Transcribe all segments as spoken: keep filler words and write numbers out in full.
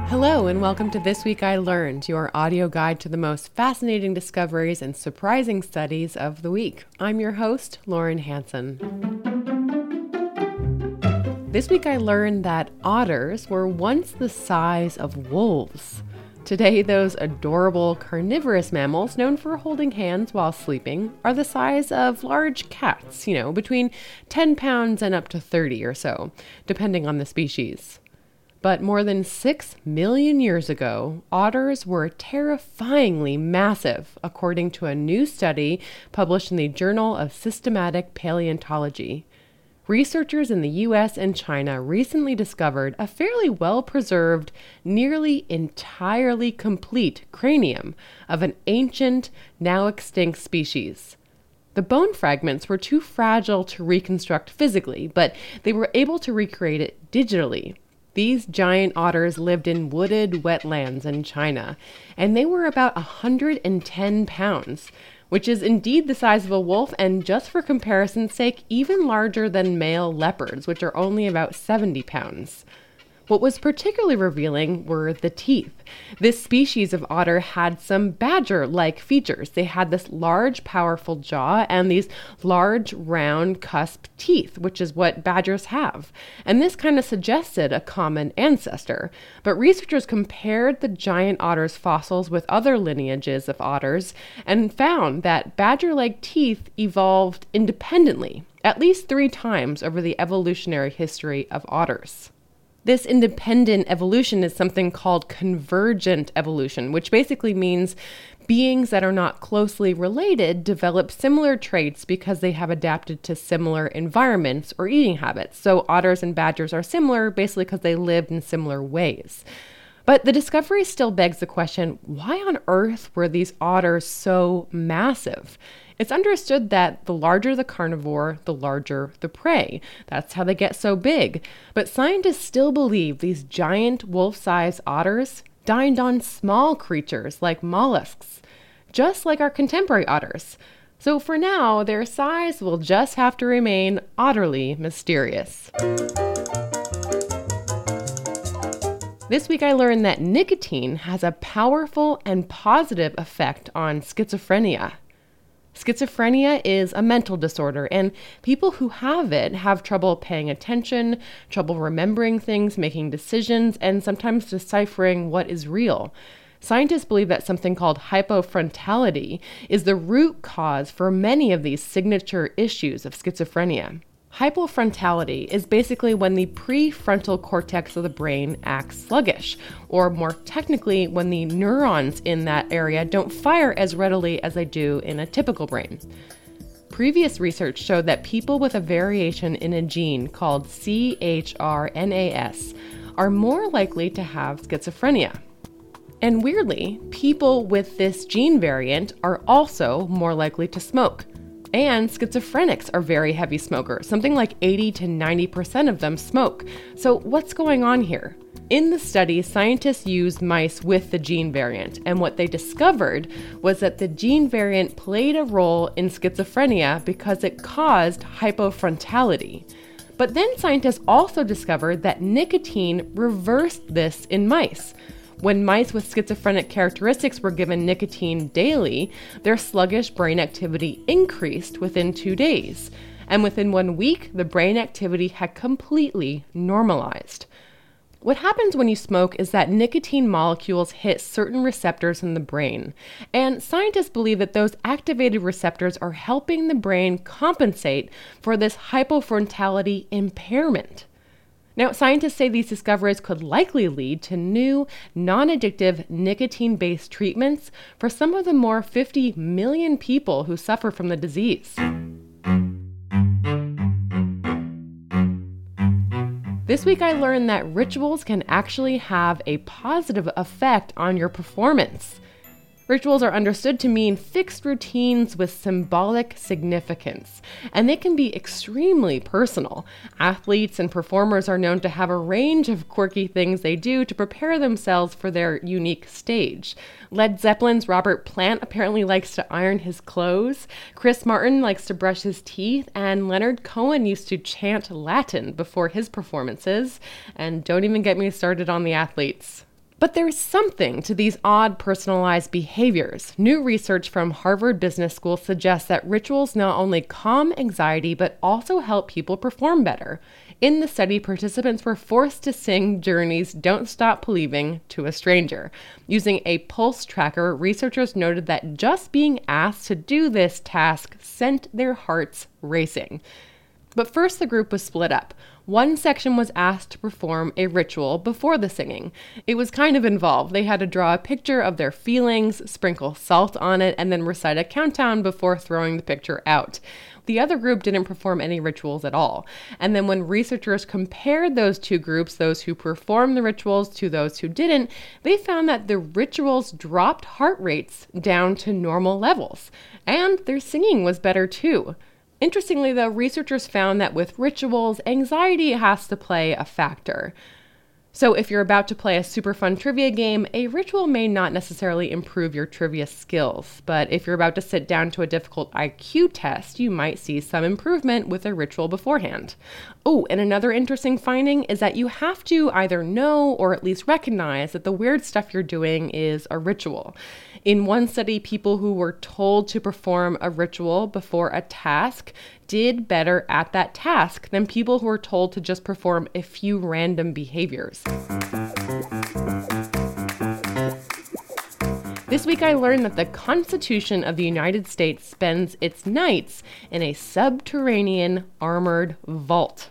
Hello and welcome to This Week I Learned, your audio guide to the most fascinating discoveries and surprising studies of the week. I'm your host, Lauren Hansen. This week I learned that otters were once the size of wolves. Today, those adorable carnivorous mammals known for holding hands while sleeping are the size of large cats, you know, between ten pounds and up to thirty or so, depending on the species. But more than six million years ago, otters were terrifyingly massive, according to a new study published in the Journal of Systematic Paleontology. Researchers in the U S and China recently discovered a fairly well-preserved, nearly entirely complete cranium of an ancient, now extinct species. The bone fragments were too fragile to reconstruct physically, but they were able to recreate it digitally. These giant otters lived in wooded wetlands in China, and they were about one hundred ten pounds, which is indeed the size of a wolf, and just for comparison's sake, even larger than male leopards, which are only about seventy pounds. What was particularly revealing were the teeth. This species of otter had some badger-like features. They had this large, powerful jaw and these large, round, cusp teeth, which is what badgers have. And this kind of suggested a common ancestor. But researchers compared the giant otter's fossils with other lineages of otters and found that badger-like teeth evolved independently, at least three times over the evolutionary history of otters. This independent evolution is something called convergent evolution, which basically means beings that are not closely related develop similar traits because they have adapted to similar environments or eating habits. So otters and badgers are similar basically because they lived in similar ways. But the discovery still begs the question, why on earth were these otters so massive? It's understood that the larger the carnivore, the larger the prey. That's how they get so big. But scientists still believe these giant wolf-sized otters dined on small creatures like mollusks, just like our contemporary otters. So for now, their size will just have to remain utterly mysterious. This week I learned that nicotine has a powerful and positive effect on schizophrenia. Schizophrenia is a mental disorder, and people who have it have trouble paying attention, trouble remembering things, making decisions, and sometimes deciphering what is real. Scientists believe that something called hypofrontality is the root cause for many of these signature issues of schizophrenia. Hypofrontality is basically when the prefrontal cortex of the brain acts sluggish, or more technically, when the neurons in that area don't fire as readily as they do in a typical brain. Previous research showed that people with a variation in a gene called C H R N A S are more likely to have schizophrenia. And weirdly, people with this gene variant are also more likely to smoke. And schizophrenics are very heavy smokers. Something like eighty to ninety percent of them smoke. So what's going on here? In the study, scientists used mice with the gene variant, and what they discovered was that the gene variant played a role in schizophrenia because it caused hypofrontality. But then scientists also discovered that nicotine reversed this in mice. When mice with schizophrenic characteristics were given nicotine daily, their sluggish brain activity increased within two days. And within one week, the brain activity had completely normalized. What happens when you smoke is that nicotine molecules hit certain receptors in the brain. And scientists believe that those activated receptors are helping the brain compensate for this hypofrontality impairment. Now, scientists say these discoveries could likely lead to new, non-addictive, nicotine-based treatments for some of the more fifty million people who suffer from the disease. This week I learned that rituals can actually have a positive effect on your performance. Rituals are understood to mean fixed routines with symbolic significance, and they can be extremely personal. Athletes and performers are known to have a range of quirky things they do to prepare themselves for their unique stage. Led Zeppelin's Robert Plant apparently likes to iron his clothes, Chris Martin likes to brush his teeth, and Leonard Cohen used to chant Latin before his performances. And don't even get me started on the athletes. But there's something to these odd personalized behaviors. New research from Harvard Business School suggests that rituals not only calm anxiety, but also help people perform better. In the study, participants were forced to sing Journey's Don't Stop Believing to a stranger. Using a pulse tracker, researchers noted that just being asked to do this task sent their hearts racing. But first, the group was split up. One section was asked to perform a ritual before the singing. It was kind of involved. They had to draw a picture of their feelings, sprinkle salt on it, and then recite a countdown before throwing the picture out. The other group didn't perform any rituals at all. And then when researchers compared those two groups, those who performed the rituals to those who didn't, they found that the rituals dropped heart rates down to normal levels. And their singing was better too. Interestingly, though, researchers found that with rituals, anxiety has to play a factor. So if you're about to play a super fun trivia game, a ritual may not necessarily improve your trivia skills. But if you're about to sit down to a difficult I Q test, you might see some improvement with a ritual beforehand. Oh, and another interesting finding is that you have to either know or at least recognize that the weird stuff you're doing is a ritual. In one study, people who were told to perform a ritual before a task did better at that task than people who were told to just perform a few random behaviors. This week I learned that the Constitution of the United States spends its nights in a subterranean armored vault.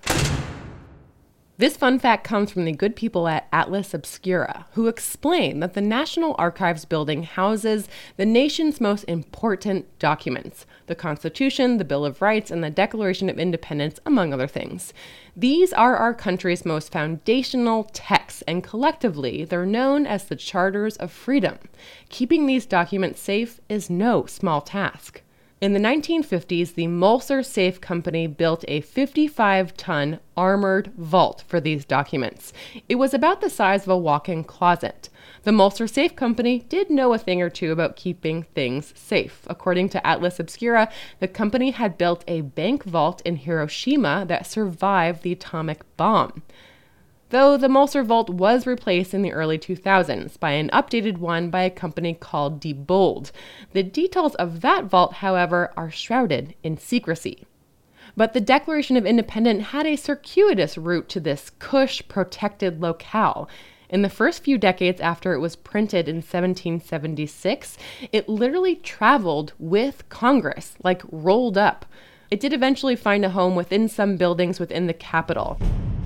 This fun fact comes from the good people at Atlas Obscura, who explain that the National Archives building houses the nation's most important documents, the Constitution, the Bill of Rights, and the Declaration of Independence, among other things. These are our country's most foundational texts, and collectively, they're known as the Charters of Freedom. Keeping these documents safe is no small task. In the nineteen fifties, the Mulser Safe Company built a fifty-five ton armored vault for these documents. It was about the size of a walk-in closet. The Mulser Safe Company did know a thing or two about keeping things safe. According to Atlas Obscura, the company had built a bank vault in Hiroshima that survived the atomic bomb. Though the Mulser Vault was replaced in the early two thousands by an updated one by a company called Diebold. The details of that vault, however, are shrouded in secrecy. But the Declaration of Independence had a circuitous route to this cush protected locale. In the first few decades after it was printed in seventeen seventy-six, it literally traveled with Congress, like rolled up. It did eventually find a home within some buildings within the Capitol.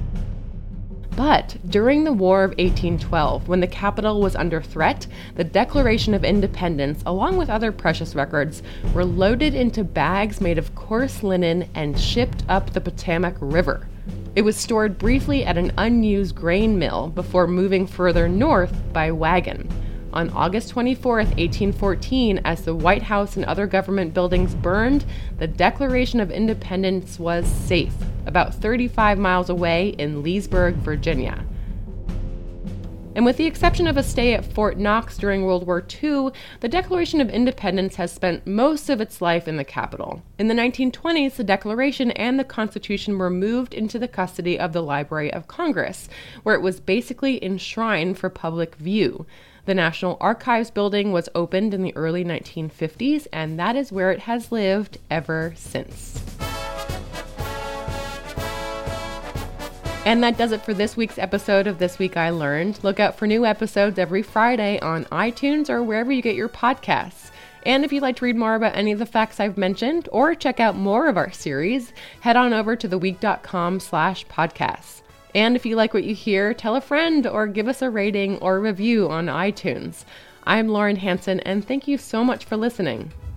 But during the War of eighteen twelve, when the capital was under threat, the Declaration of Independence, along with other precious records, were loaded into bags made of coarse linen and shipped up the Potomac River. It was stored briefly at an unused grain mill before moving further north by wagon. On August twenty-fourth, eighteen fourteen, as the White House and other government buildings burned, the Declaration of Independence was safe, about thirty-five miles away in Leesburg, Virginia. And with the exception of a stay at Fort Knox during World War Two, the Declaration of Independence has spent most of its life in the Capitol. In the nineteen twenties, the Declaration and the Constitution were moved into the custody of the Library of Congress, where it was basically enshrined for public view. The National Archives building was opened in the early nineteen fifties, and that is where it has lived ever since. And that does it for this week's episode of This Week I Learned. Look out for new episodes every Friday on iTunes or wherever you get your podcasts. And if you'd like to read more about any of the facts I've mentioned or check out more of our series, head on over to theweek.com slash podcasts. And if you like what you hear, tell a friend or give us a rating or review on iTunes. I'm Lauren Hanson, and thank you so much for listening.